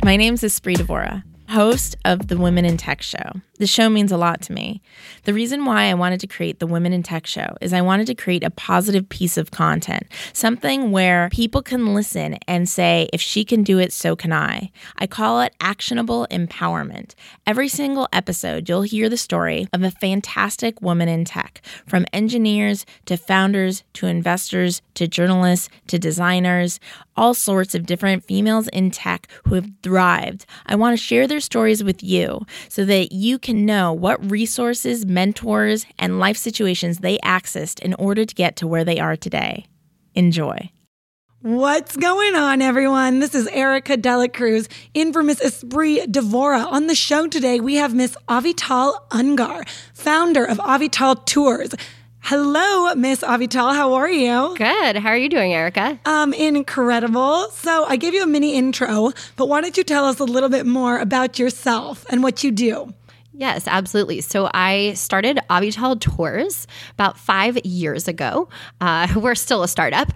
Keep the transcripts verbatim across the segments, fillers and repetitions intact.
My name's Espree Devora, host of the Women in Tech Show. The show means a lot to me. The reason why I wanted to create the Women in Tech Show is I wanted to create a positive piece of content, something where people can listen and say, if she can do it, so can I. I call it actionable empowerment. Every single episode, you'll hear the story of a fantastic woman in tech, from engineers to founders to investors to journalists to designers, all sorts of different females in tech who have thrived. I want to share their stories with you so that you can know what resources, mentors, and life situations they accessed in order to get to where they are today. Enjoy. What's going on, everyone? This is Erica Dela Cruz, in for Miss Espree Devora. On the show today, we have Miss Avital Ungar, founder of Avital Tours. Hello, Miss Avital. How are you? Good. How are you doing, Erica? Um, incredible. So I gave you a mini intro, but why don't you tell us a little bit more about yourself and what you do? Yes, absolutely. So I started Avital Tours about five years ago. Uh, we're still a startup.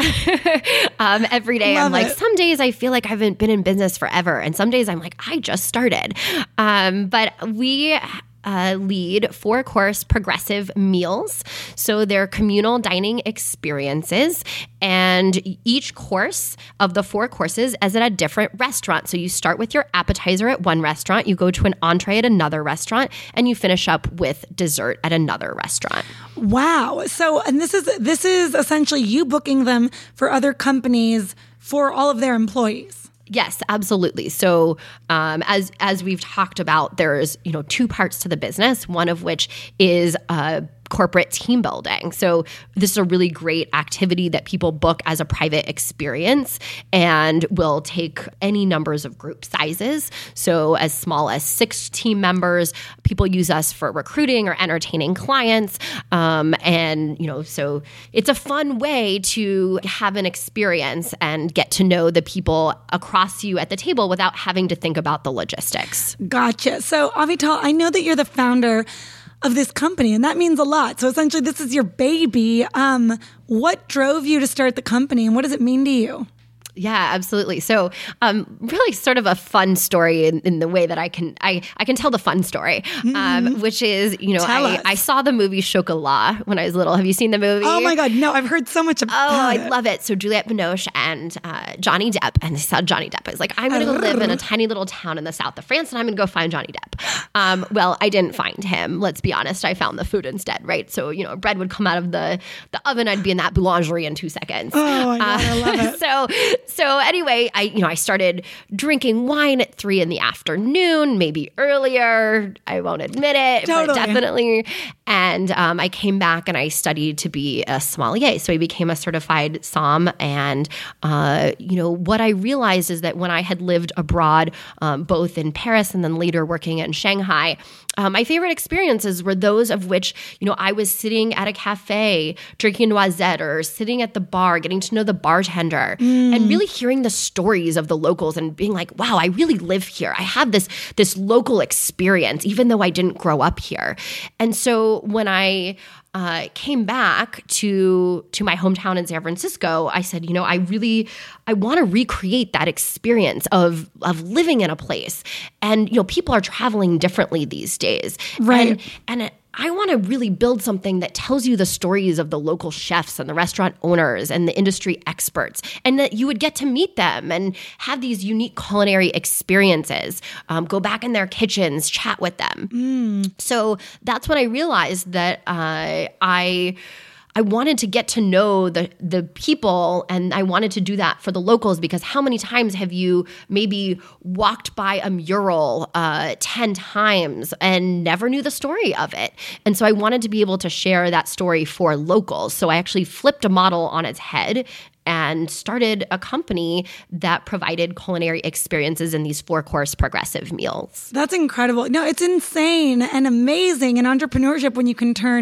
um, every day Love I'm like, it. some days I feel like I haven't been in business forever. And some days I'm like, I just started. Um, but we... Uh, lead four-course progressive meals. So they're communal dining experiences, and each course of the four courses is at a different restaurant. So you start with your appetizer at one restaurant, you go to an entree at another restaurant, and you finish up with dessert at another restaurant. Wow. So, and this is this is essentially you booking them for other companies for all of their employees. Yes, absolutely. So um, as as we've talked about, there's you know two parts to the business, one of which is uh, corporate team building. So this is a really great activity that people book as a private experience and will take any numbers of group sizes. So as small as six team members, people use us for recruiting or entertaining clients. Um, and, you know, so it's a fun way to have an experience and get to know the people across you at the table without having to think about the logistics. Gotcha. So Avital, I know that you're the founder of this company, and that means a lot. So essentially, this is your baby. Um, what drove you to start the company, and what does it mean to you? Yeah, absolutely. So um, really sort of a fun story in, in the way that I can I, I can tell the fun story, mm-hmm. um, which is, you know, I, I saw the movie Chocolat when I was little. Have you seen the movie? Oh my God, no, I've heard so much about oh, it. Oh, I love it. So Juliette Binoche and uh, Johnny Depp, and I saw Johnny Depp. I was like, I'm going to go live in a tiny little town in the south of France, and I'm going to go find Johnny Depp. Um, well, I didn't find him. Let's be honest. I found the food instead, right? So, you know, bread would come out of the, the oven. I'd be in that boulangerie in two seconds. Oh my God, uh, I love it. So, so anyway, I, you know, I started drinking wine at three in the afternoon, maybe earlier. I won't admit it, totally. but definitely. And um, I came back and I studied to be a sommelier. So I became a certified som. And, uh, you know, what I realized is that when I had lived abroad, um, both in Paris and then later working in Shanghai, uh, my favorite experiences were those of which, you know, I was sitting at a cafe drinking noisette or sitting at the bar, getting to know the bartender mm. and really hearing the stories of the locals and being like, wow, I really live here. I have this, this local experience, even though I didn't grow up here. And so when I uh, came back to to my hometown in San Francisco, I said, you know, I really, I want to recreate that experience of of living in a place. And, you know, people are traveling differently these days. Right. And, and it, I want to really build something that tells you the stories of the local chefs and the restaurant owners and the industry experts, and that you would get to meet them and have these unique culinary experiences, um, go back in their kitchens, chat with them. Mm. So that's when I realized that uh, I... I wanted to get to know the the people, and I wanted to do that for the locals, because how many times have you maybe walked by a mural uh, ten times and never knew the story of it? And so I wanted to be able to share that story for locals. So I actually flipped a model on its head and started a company that provided culinary experiences in these four-course progressive meals. That's incredible. No, it's insane and amazing in entrepreneurship when you can turn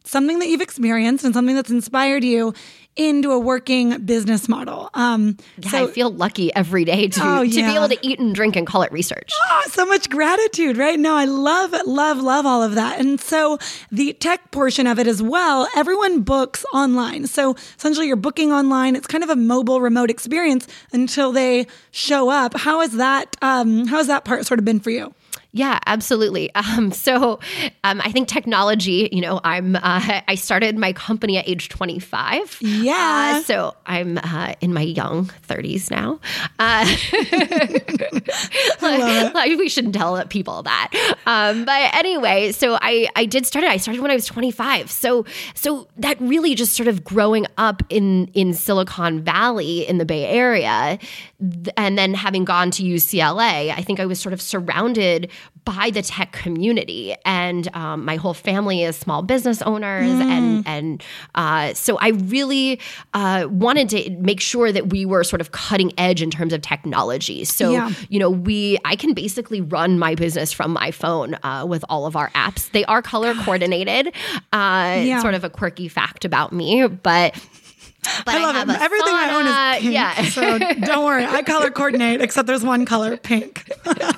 something that you've experienced and something that's inspired you into a working business model. Um, yeah, so, I feel lucky every day to, oh, to yeah. be able to eat and drink and call it research. Oh, so much gratitude, right? No, I love, love, love all of that. And so the tech portion of it as well, everyone books online. So essentially you're booking online. It's kind of a mobile remote experience until they show up. How has that, um, how has that part sort of been for you? Yeah, absolutely. Um, so um, I think technology, you know, I'm, uh, I started my company at age twenty-five. Yeah. Uh, so I'm uh, in my young thirties now. Uh, like, we shouldn't tell people that. Um, but anyway, so I, I did start it. I started when I was twenty-five. So, so that really just sort of growing up in, in Silicon Valley in the Bay Area, th- and then having gone to U C L A, I think I was sort of surrounded by the tech community, and um, my whole family is small business owners, mm. and and uh, so I really uh, wanted to make sure that we were sort of cutting edge in terms of technology. So yeah. you know, we I can basically run my business from my phone uh, with all of our apps. They are color coordinated. Uh, yeah. Sort of a quirky fact about me, but. But I love I it. Everything sauna. I own is pink. Yeah. So don't worry. I color coordinate, except there's one color, pink.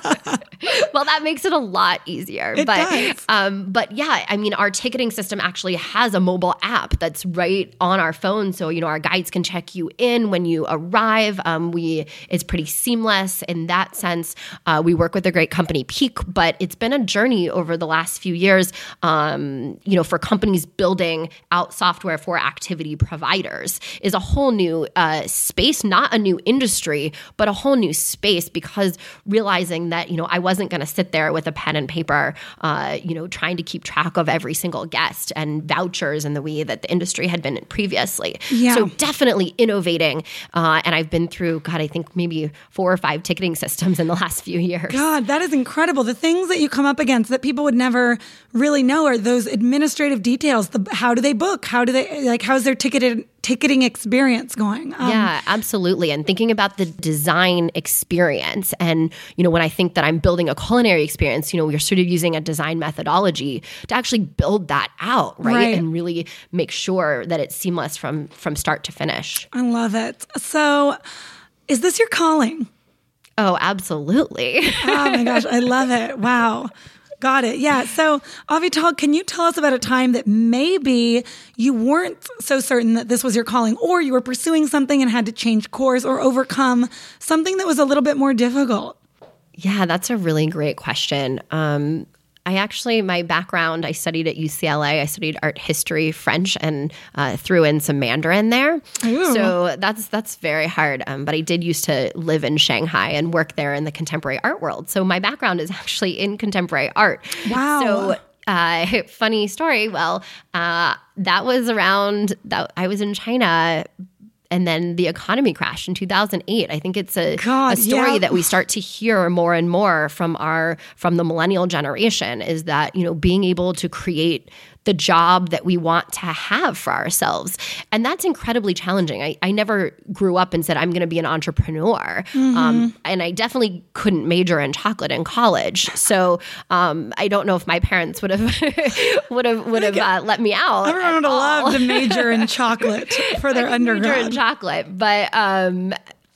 Well, that makes it a lot easier. It but, does. Um, but yeah, I mean, our ticketing system actually has a mobile app that's right on our phone. So, you know, our guides can check you in when you arrive. Um, we It's pretty seamless in that sense. Uh, we work with a great company, Peak, but it's been a journey over the last few years, um, you know, for companies building out software for activity providers is a whole new uh, space, not a new industry, but a whole new space, because realizing that, you know, I wasn't going to sit there with a pen and paper, uh, you know, trying to keep track of every single guest and vouchers in the way that the industry had been previously. Yeah. So definitely innovating. Uh, and I've been through, God, I think maybe four or five ticketing systems in the last few years. God, that is incredible. The things that you come up against that people would never really know are those administrative details. The, how do they book? How do they, like, how's their ticketed ticketing experience going? Um, yeah, absolutely. And thinking about the design experience, and, you know, when I think that I'm building a culinary experience, you know, we're sort of using a design methodology to actually build that out, right? Right. And really make sure that it's seamless from, from start to finish. I love it. So is this your calling? Oh, absolutely. Oh my gosh, I love it. Wow. Got it. Yeah. So, Avital, can you tell us about a time that maybe you weren't so certain that this was your calling, or you were pursuing something and had to change course or overcome something that was a little bit more difficult? Yeah, that's a really great question. Um, I actually, my background, I studied at U C L A. I studied art history, French, and uh, threw in some Mandarin there. Ooh. So that's that's very hard. Um, but I did used to live in Shanghai and work there in the contemporary art world. So my background is actually in contemporary art. Wow. So uh, funny story. Well, uh, that was around, that I was in China, and then the economy crashed in two thousand eight. I think it's a, God, a story yeah. that we start to hear more and more from our from the millennial generation, is that, you know, being able to create the job that we want to have for ourselves. And that's incredibly challenging. I, I never grew up and said, I'm going to be an entrepreneur. Mm-hmm. Um, and I definitely couldn't major in chocolate in college. So um, I don't know if my parents would have would have would have uh, let me out. Everyone would have loved to major in chocolate for their undergrad. Major in chocolate. But um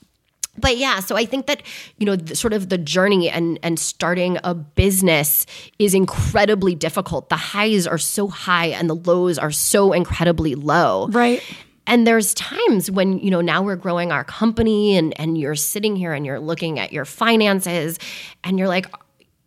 But yeah, so I think that, you know, the, sort of the journey and and starting a business is incredibly difficult. The highs are so high and the lows are so incredibly low. Right. And there's times when, you know, now we're growing our company, and and you're sitting here and you're looking at your finances and you're like,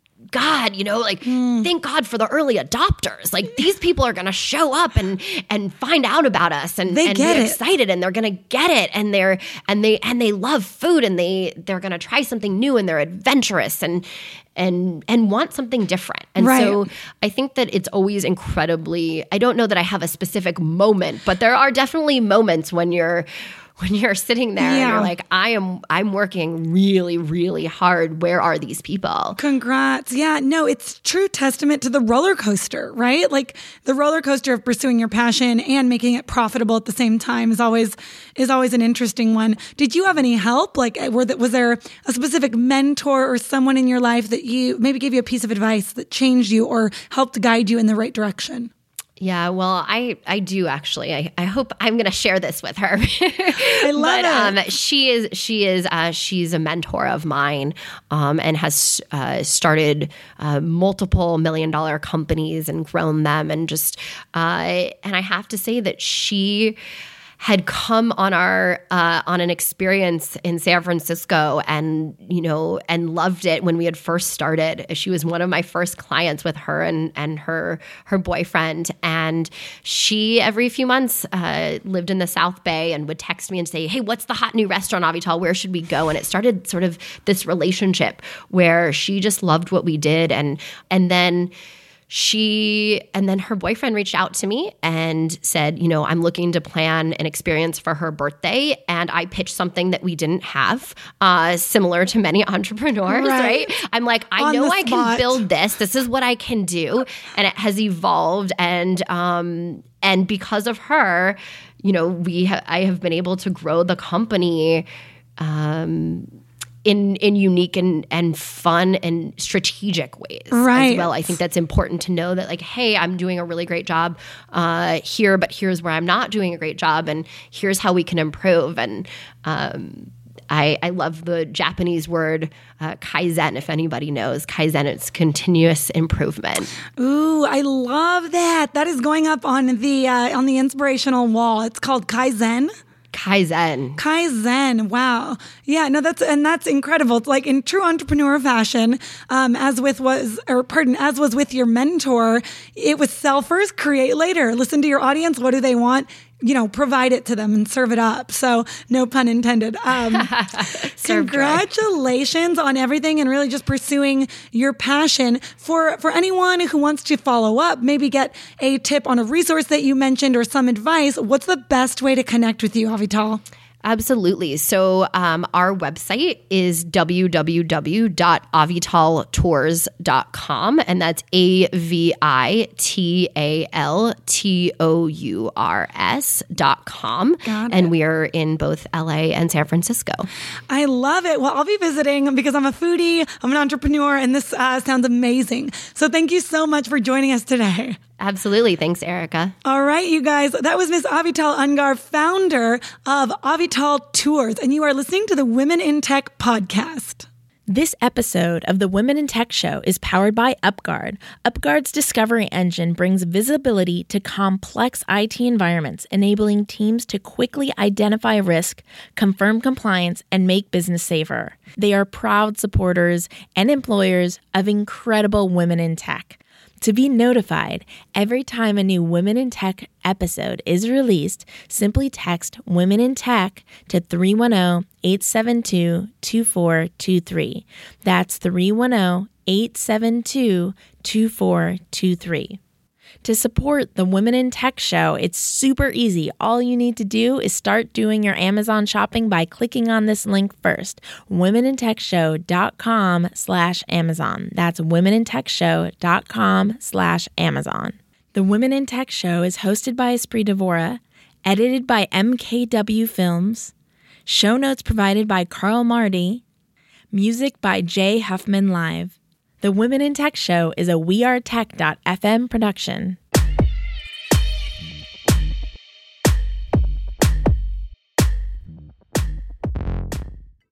God, you know, like, mm. thank God for the early adopters. Like, these people are going to show up and and find out about us and, they and get be it. excited, and they're going to get it, and they're and they and they love food, and they they're going to try something new, and they're adventurous and and and want something different. And right. so I think that it's always incredibly, I don't know that I have a specific moment, but there are definitely moments when you're when you're sitting there yeah. and you're like, I am, I'm working really, really hard. Where are these people? Congrats. Yeah, no, it's true testament to the roller coaster, right? Like, the roller coaster of pursuing your passion and making it profitable at the same time is always, is always an interesting one. Did you have any help? Like, were that, was there a specific mentor or someone in your life that you maybe gave you a piece of advice that changed you or helped guide you in the right direction? Yeah, well, I, I do actually. I, I hope I'm going to share this with her. I love but, it. Um, she is she is uh, she's a mentor of mine, um, and has uh, started uh, multiple million dollar companies and grown them, and just uh, and I have to say that she had come on our uh, on an experience in San Francisco, and you know, and loved it when we had first started. She was one of my first clients with her and and her her boyfriend, and she every few months uh, lived in the South Bay and would text me and say, "Hey, what's the hot new restaurant, Avital? Where should we go?" And it started sort of this relationship where she just loved what we did, and and then. She, and then her boyfriend reached out to me and said, you know, I'm looking to plan an experience for her birthday. And I pitched something that we didn't have, uh, similar to many entrepreneurs, right? right? I'm like, I On know the I spot. can build this. This is what I can do. And it has evolved. And, um, and because of her, you know, we, ha- I have been able to grow the company, um, in in unique and, and fun and strategic ways Right. as well. I think that's important to know that, like, hey, I'm doing a really great job uh, here, but here's where I'm not doing a great job, and here's how we can improve. And um, I, I love the Japanese word uh, kaizen, if anybody knows. Kaizen, it's continuous improvement. Ooh, I love that. That is going up on the uh, on the inspirational wall. It's called Kaizen. Kaizen. Kaizen. Wow. Yeah, no, that's, and that's incredible. It's like in true entrepreneur fashion, um, as with was, or pardon, as was with your mentor, it was sell first, create later. Listen to your audience. What do they want? You know, provide it to them and serve it up. So no pun intended. Um, congratulations on everything and really just pursuing your passion. For, for anyone who wants to follow up, maybe get a tip on a resource that you mentioned or some advice, what's the best way to connect with you, Avital? Absolutely. So um, our website is w w w dot avital tours dot com, and that's A V I T A L T O U R S dot com. Got it. And we are in both L A and San Francisco. I love it. Well, I'll be visiting because I'm a foodie, I'm an entrepreneur, and this uh, sounds amazing. So thank you so much for joining us today. Absolutely. Thanks, Erica. All right, you guys. That was Miss Avital Ungar, founder of Avital Tours, and you are listening to the Women in Tech podcast. This episode of the Women in Tech Show is powered by UpGuard. UpGuard's discovery engine brings visibility to complex I T environments, enabling teams to quickly identify risk, confirm compliance, and make business safer. They are proud supporters and employers of incredible women in tech. To be notified every time a new Women in Tech episode is released, simply text Women in Tech to three one zero, eight seven two, two four two three. That's three one zero, eight seven two, two four two three. To support the Women in Tech Show, it's super easy. All you need to do is start doing your Amazon shopping by clicking on this link first, womenintechshow.com slash Amazon. That's womenintechshow.com slash Amazon. The Women in Tech Show is hosted by Espree Devora, edited by M K W Films, show notes provided by Carl Marty, music by Jay Huffman Live. The Women in Tech Show is a we are tech dot f m production.